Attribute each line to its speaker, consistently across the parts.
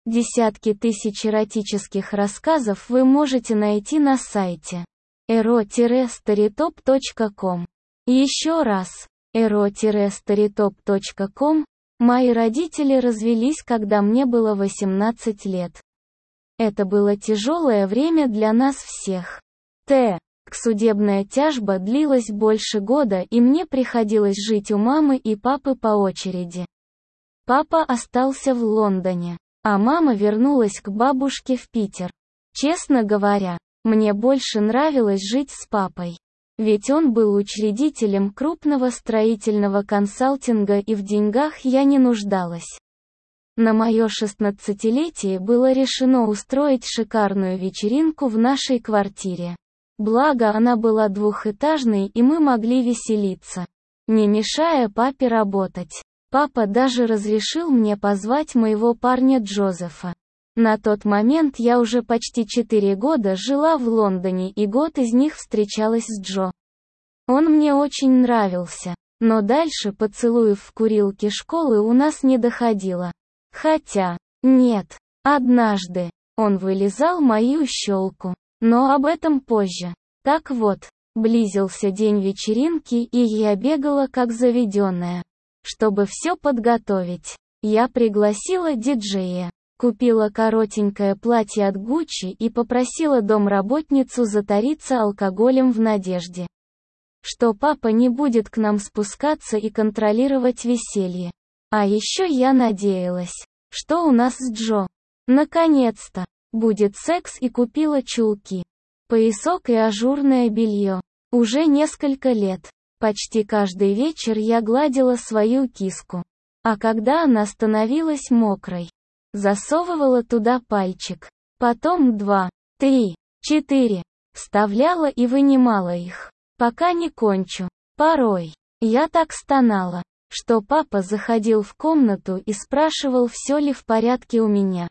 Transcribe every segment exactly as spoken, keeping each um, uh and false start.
Speaker 1: Десятки тысяч эротических рассказов вы можете найти на сайте эро старитоп точка ком. Еще раз, эро старитоп точка ком. Мои родители развелись, когда мне было восемнадцать лет. Это было тяжелое время для нас всех. Т. Судебная тяжба длилась больше года, и мне приходилось жить у мамы и папы по очереди. Папа остался в Лондоне, а мама вернулась к бабушке в Питер. Честно говоря, мне больше нравилось жить с папой. Ведь он был учредителем крупного строительного консалтинга, и в деньгах я не нуждалась. На мое шестнадцатилетие было решено устроить шикарную вечеринку в нашей квартире. Благо она была двухэтажной, и мы могли веселиться, не мешая папе работать. Папа даже разрешил мне позвать моего парня Джозефа. На тот момент я уже почти четыре года жила в Лондоне, и год из них встречалась с Джо. Он мне очень нравился, но дальше поцелуев в курилке школы у нас не доходило. Хотя, нет, однажды он вылизал мою щелку, но об этом позже. Так вот, близился день вечеринки, и я бегала как заведенная. Чтобы все подготовить, я пригласила диджея. Купила коротенькое платье от Гуччи и попросила домработницу затариться алкоголем в надежде, что папа не будет к нам спускаться и контролировать веселье. А еще я надеялась, что у нас с Джо наконец-то будет секс, и купила чулки, поясок и ажурное белье. Уже несколько лет, почти каждый вечер я гладила свою киску. А когда она становилась мокрой, засовывала туда пальчик, потом два, три, четыре, вставляла и вынимала их, пока не кончу. Порой я так стонала, что папа заходил в комнату и спрашивал, все ли в порядке у меня.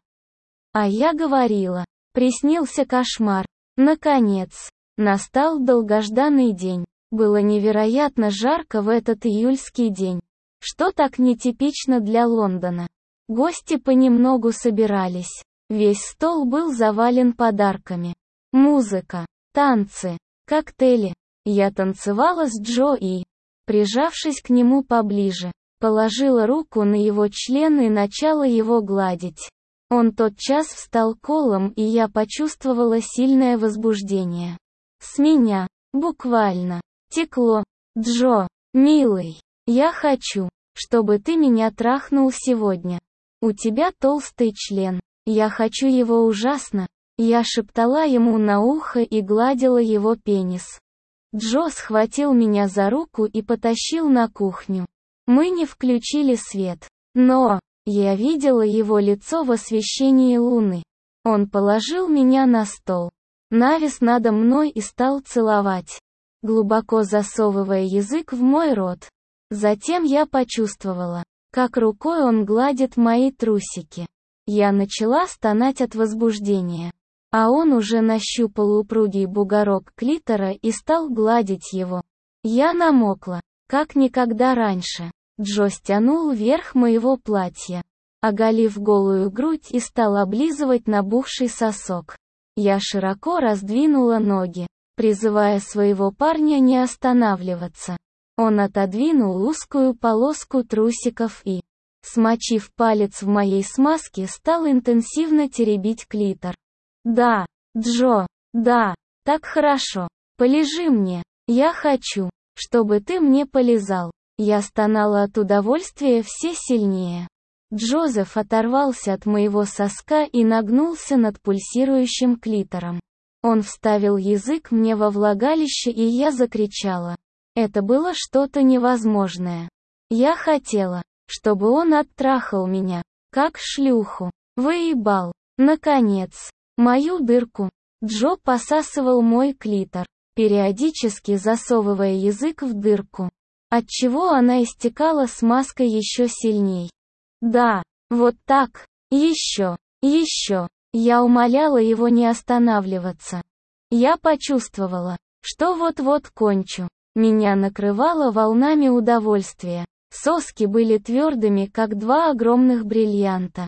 Speaker 1: А я говорила, приснился кошмар. Наконец, настал долгожданный день. Было невероятно жарко в этот июльский день, что так нетипично для Лондона. Гости понемногу собирались. Весь стол был завален подарками. Музыка, танцы, коктейли. Я танцевала с Джо и, прижавшись к нему поближе, положила руку на его член и начала его гладить. Он тотчас встал колом, и я почувствовала сильное возбуждение. С меня, буквально, текло. Джо, милый, я хочу, чтобы ты меня трахнул сегодня. У тебя толстый член. Я хочу его ужасно. Я шептала ему на ухо и гладила его пенис. Джо схватил меня за руку и потащил на кухню. Мы не включили свет, но я видела его лицо в освещении луны. Он положил меня на стол, навис надо мной и стал целовать, глубоко засовывая язык в мой рот. Затем я почувствовала, как рукой он гладит мои трусики. Я начала стонать от возбуждения, а он уже нащупал упругий бугорок клитора и стал гладить его. Я намокла, как никогда раньше. Джо стянул верх моего платья, оголив голую грудь, и стал облизывать набухший сосок. Я широко раздвинула ноги, призывая своего парня не останавливаться. Он отодвинул узкую полоску трусиков и, смочив палец в моей смазке, стал интенсивно теребить клитор. «Да, Джо, да, так хорошо. Полежи мне. Я хочу, чтобы ты мне полизал». Я стонала от удовольствия все сильнее. Джозеф оторвался от моего соска и нагнулся над пульсирующим клитором. Он вставил язык мне во влагалище, и я закричала. Это было что-то невозможное. Я хотела, чтобы он оттрахал меня, как шлюху. Выебал, наконец, мою дырку. Джо посасывал мой клитор, периодически засовывая язык в дырку, отчего она истекала смазкой еще сильней. Да, вот так, еще, еще. Я умоляла его не останавливаться. Я почувствовала, что вот-вот кончу. Меня накрывало волнами удовольствия. Соски были твердыми, как два огромных бриллианта.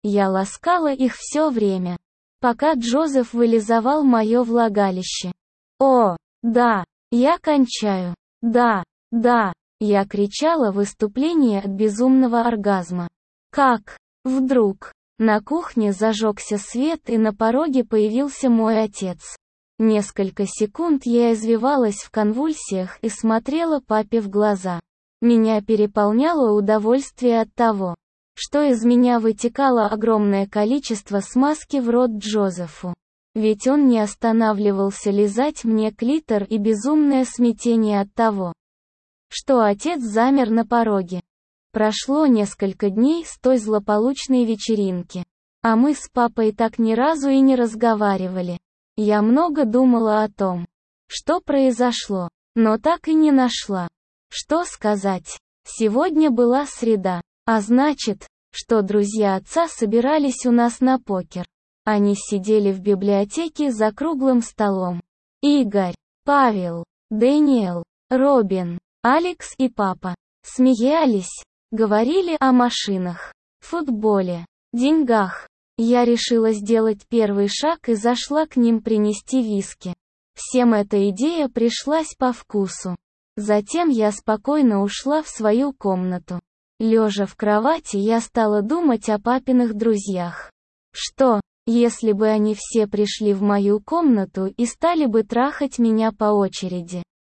Speaker 1: Я ласкала их все время, пока Джозеф вылизывал мое влагалище. «О, да, я кончаю. Да, да», я кричала в выступлении от безумного оргазма. Как? Вдруг на кухне зажегся свет, и на пороге появился мой отец. Несколько секунд я извивалась в конвульсиях и смотрела папе в глаза. Меня переполняло удовольствие от того, что из меня вытекало огромное количество смазки в рот Джозефу. Ведь он не останавливался лизать мне клитор, и безумное смятение от того, что отец замер на пороге. Прошло несколько дней с той злополучной вечеринки, а мы с папой так ни разу и не разговаривали. Я много думала о том, что произошло, но так и не нашла, что сказать. Сегодня была среда, а значит, что друзья отца собирались у нас на покер. Они сидели в библиотеке за круглым столом. Игорь, Павел, Дэниел, Робин, Алекс и папа смеялись, говорили о машинах, футболе, деньгах. Я решила сделать первый шаг и зашла к ним принести виски. Всем эта идея пришлась по вкусу. Затем я спокойно ушла в свою комнату. Лежа в кровати, я стала думать о папиных друзьях. Что, если бы они все пришли в мою комнату и стали бы трахать меня по очереди?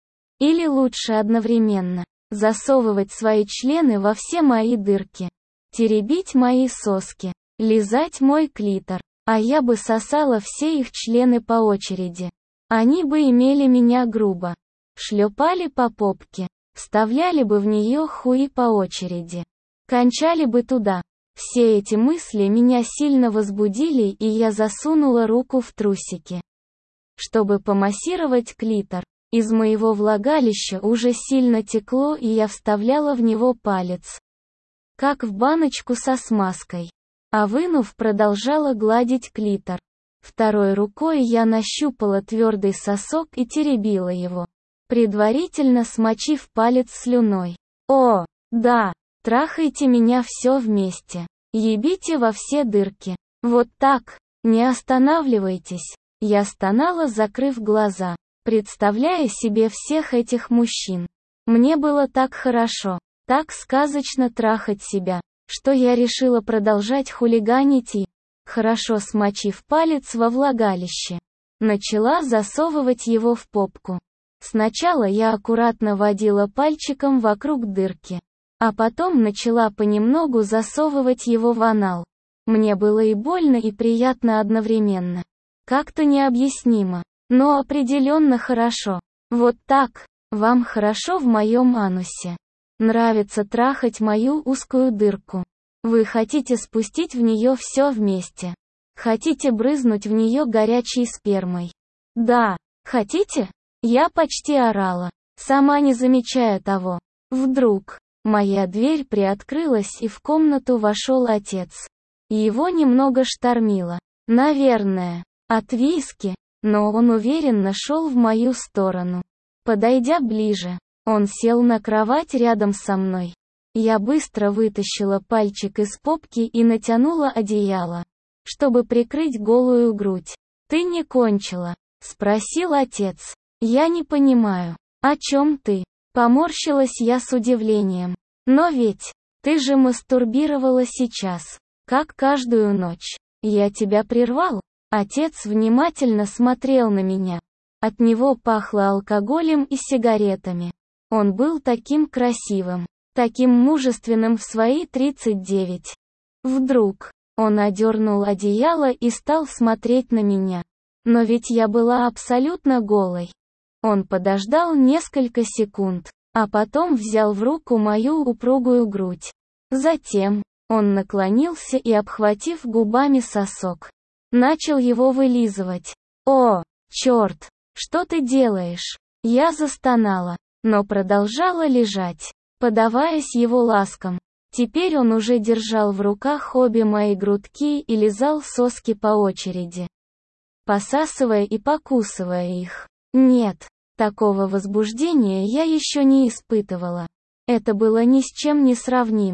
Speaker 1: Или лучше одновременно засовывать свои члены во все мои дырки, теребить мои соски, лизать мой клитор, а я бы сосала все их члены по очереди. Они бы имели меня грубо, шлепали по попке, вставляли бы в нее хуи по очереди, кончали бы туда. Все эти мысли меня сильно возбудили, и я засунула руку в трусики, чтобы помассировать клитор. Из моего влагалища уже сильно текло, и я вставляла в него палец, как в баночку со смазкой. А вынув, продолжала гладить клитор. Второй рукой я нащупала твердый сосок и теребила его, предварительно смочив палец слюной. О, да, трахайте меня все вместе. Ебите во все дырки. Вот так, не останавливайтесь. Я стонала, закрыв глаза, представляя себе всех этих мужчин. Мне было так хорошо, так сказочно трахать себя, что я решила продолжать хулиганить и, хорошо смочив палец во влагалище, начала засовывать его в попку. Сначала я аккуратно водила пальчиком вокруг дырки, а потом начала понемногу засовывать его в анал. Мне было и больно, и приятно одновременно. Как-то необъяснимо, но определенно хорошо. Вот так, вам хорошо в моем анусе. Нравится трахать мою узкую дырку. Вы хотите спустить в нее все вместе. Хотите брызнуть в нее горячей спермой. Да, хотите? Я почти орала, сама не замечая того. Вдруг, моя дверь приоткрылась, и в комнату вошел отец. Его немного штормило. Наверное, от виски, но он уверенно шел в мою сторону. Подойдя ближе, он сел на кровать рядом со мной. Я быстро вытащила пальчик из попки и натянула одеяло, чтобы прикрыть голую грудь. «Ты не кончила?» — спросил отец. «Я не понимаю, о чем ты?» Поморщилась я с удивлением. «Но ведь, ты же мастурбировала сейчас, как каждую ночь. Я тебя прервал?» Отец внимательно смотрел на меня. От него пахло алкоголем и сигаретами. Он был таким красивым, таким мужественным в свои тридцать девять. Вдруг, он одернул одеяло и стал смотреть на меня. Но ведь я была абсолютно голой. Он подождал несколько секунд, а потом взял в руку мою упругую грудь. Затем, он наклонился и, обхватив губами сосок, начал его вылизывать. «О, черт, что ты делаешь?» Я застонала, но продолжала лежать, подаваясь его ласкам. Теперь он уже держал в руках обе мои грудки и лизал соски по очереди, посасывая и покусывая их. Нет, такого возбуждения я еще не испытывала. Это было ни с чем не сравнимо.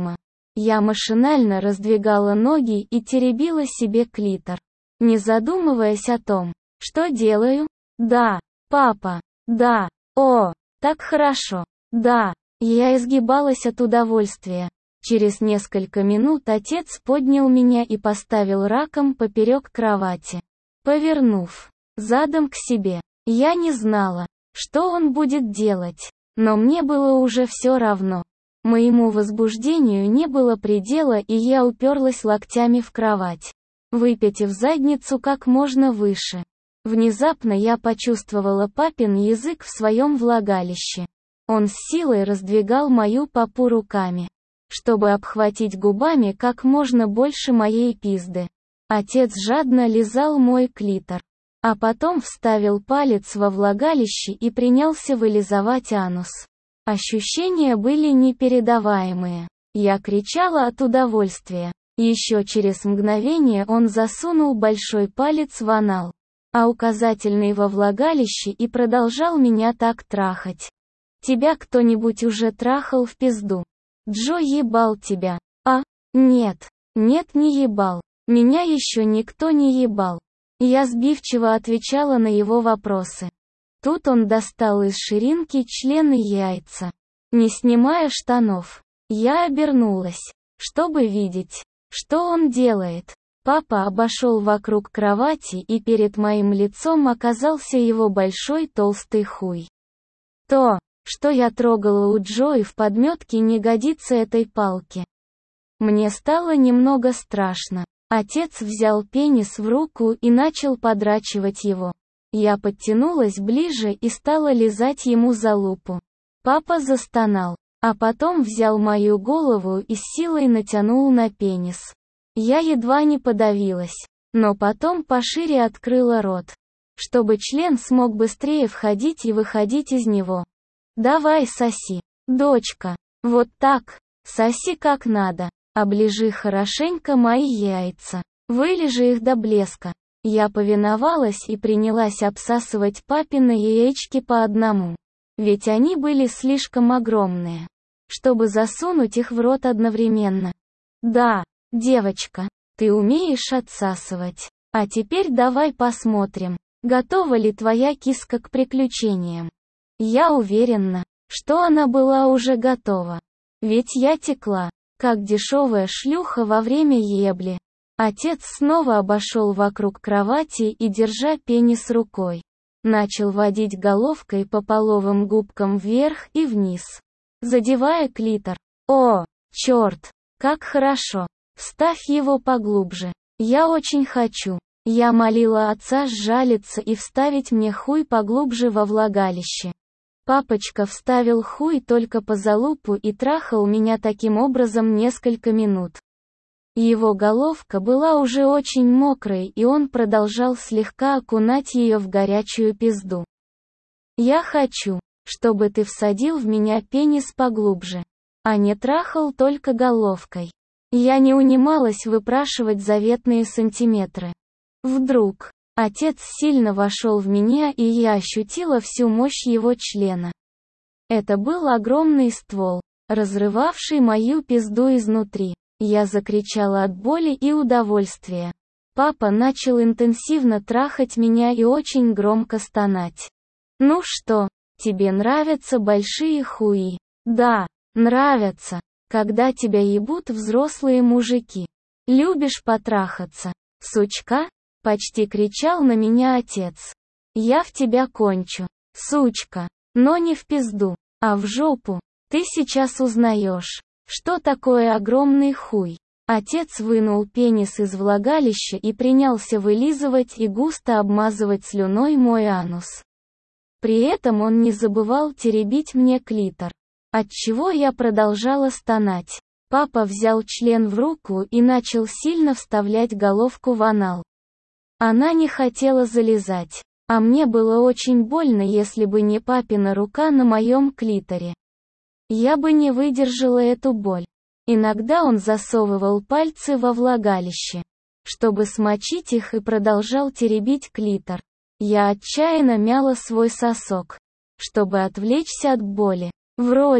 Speaker 1: Я машинально раздвигала ноги и теребила себе клитор, не задумываясь о том, что делаю. Да, папа, да, о, так хорошо, да. Я изгибалась от удовольствия. Через несколько минут отец поднял меня и поставил раком поперек кровати, повернув задом к себе. Я не знала, что он будет делать, но мне было уже все равно. Моему возбуждению не было предела, и я уперлась локтями в кровать, выпятив задницу как можно выше. Внезапно я почувствовала папин язык в своем влагалище. Он с силой раздвигал мою попу руками, чтобы обхватить губами как можно больше моей пизды. Отец жадно лизал мой клитор, а потом вставил палец во влагалище и принялся вылизывать анус. Ощущения были непередаваемые. Я кричала от удовольствия. Еще через мгновение он засунул большой палец в анал, а указательный во влагалище, и продолжал меня так трахать. Тебя кто-нибудь уже трахал в пизду? Джо ебал тебя? А? Нет. Нет, не ебал. Меня еще никто не ебал. Я сбивчиво отвечала на его вопросы. Тут он достал из ширинки член и яйца, не снимая штанов. Я обернулась, чтобы видеть, что он делает. Папа обошел вокруг кровати, и перед моим лицом оказался его большой толстый хуй. То, что я трогала у Джои в подметке, не годится этой палке. Мне стало немного страшно. Отец взял пенис в руку и начал подрачивать его. Я подтянулась ближе и стала лизать ему залупу. Папа застонал, а потом взял мою голову и с силой натянул на пенис. Я едва не подавилась, но потом пошире открыла рот, чтобы член смог быстрее входить и выходить из него. «Давай соси, дочка, вот так, соси как надо, оближи хорошенько мои яйца, вылижи их до блеска». Я повиновалась и принялась обсасывать папины яички по одному, ведь они были слишком огромные, чтобы засунуть их в рот одновременно. «Да, девочка, ты умеешь отсасывать. А теперь давай посмотрим, готова ли твоя киска к приключениям». Я уверена, что она была уже готова. Ведь я текла, как дешевая шлюха во время ебли. Отец снова обошел вокруг кровати и, держа пенис рукой, начал водить головкой по половым губкам вверх и вниз, задевая клитор. «О, черт, как хорошо! Вставь его поглубже. Я очень хочу». Я молила отца сжалиться и вставить мне хуй поглубже во влагалище. Папочка вставил хуй только по залупу и трахал меня таким образом несколько минут. Его головка была уже очень мокрой, и он продолжал слегка окунать ее в горячую пизду. «Я хочу, чтобы ты всадил в меня пенис поглубже, а не трахал только головкой». Я не унималась выпрашивать заветные сантиметры. Вдруг, отец сильно вошел в меня, и я ощутила всю мощь его члена. Это был огромный ствол, разрывавший мою пизду изнутри. Я закричала от боли и удовольствия. Папа начал интенсивно трахать меня и очень громко стонать. «Ну что, тебе нравятся большие хуи?» «Да, нравятся, когда тебя ебут взрослые мужики. Любишь потрахаться, сучка?» — почти кричал на меня отец. «Я в тебя кончу, сучка, но не в пизду, а в жопу. Ты сейчас узнаешь, что такое огромный хуй». Отец вынул пенис из влагалища и принялся вылизывать и густо обмазывать слюной мой анус. При этом он не забывал теребить мне клитор, отчего я продолжала стонать. Папа взял член в руку и начал сильно вставлять головку в анал. Она не хотела залезать, а мне было очень больно, если бы не папина рука на моем клиторе. Я бы не выдержала эту боль. Иногда он засовывал пальцы во влагалище, чтобы смочить их, и продолжал теребить клитор. Я отчаянно мяла свой сосок, чтобы отвлечься от боли. Вроде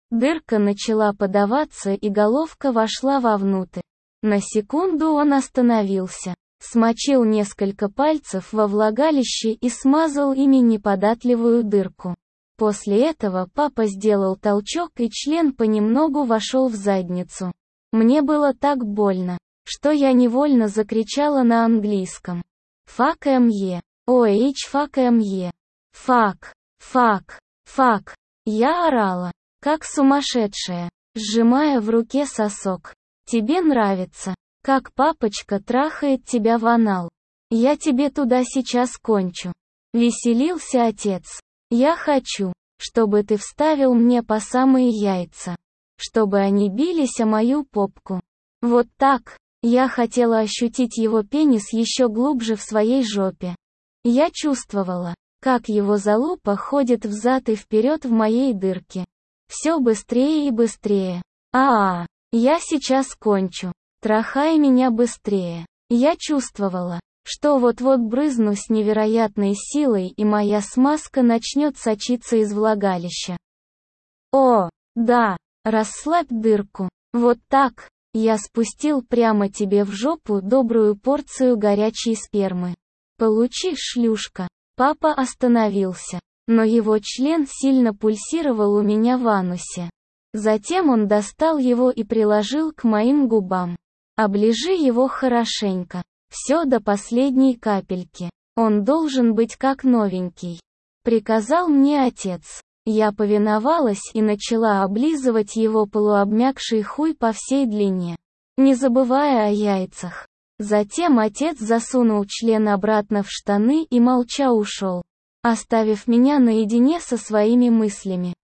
Speaker 1: Дырка начала подаваться и головка вошла вовнутрь. На секунду он остановился, смочил несколько пальцев во влагалище и смазал ими неподатливую дырку. После этого папа сделал толчок и член понемногу вошел в задницу. Мне было так больно, что я невольно закричала на английском. Fuck me. Oh, fuck me. Fuck. Fuck. Fuck. Я орала, как сумасшедшая, сжимая в руке сосок. Тебе нравится, как папочка трахает тебя в анал? Я тебе туда сейчас кончу. Веселился отец. Я хочу, чтобы ты вставил мне по самые яйца, чтобы они бились о мою попку. Вот так. Я хотела ощутить его пенис еще глубже в своей жопе. Я чувствовала, как его залупа ходит взад и вперед в моей дырке. Все быстрее и быстрее. А-а, я сейчас кончу. Трахай меня быстрее. Я чувствовала, что вот-вот брызну с невероятной силой и моя смазка начнет сочиться из влагалища. О, да, расслабь дырку. Вот так. Я спустил прямо тебе в жопу добрую порцию горячей спермы. Получи, шлюшка. Папа остановился, но его член сильно пульсировал у меня в анусе. Затем он достал его и приложил к моим губам. Оближи его хорошенько. Все до последней капельки. Он должен быть как новенький. Приказал мне отец. Я повиновалась и начала облизывать его полуобмякший хуй по всей длине, не забывая о яйцах. Затем отец засунул член обратно в штаны и молча ушел, оставив меня наедине со своими мыслями.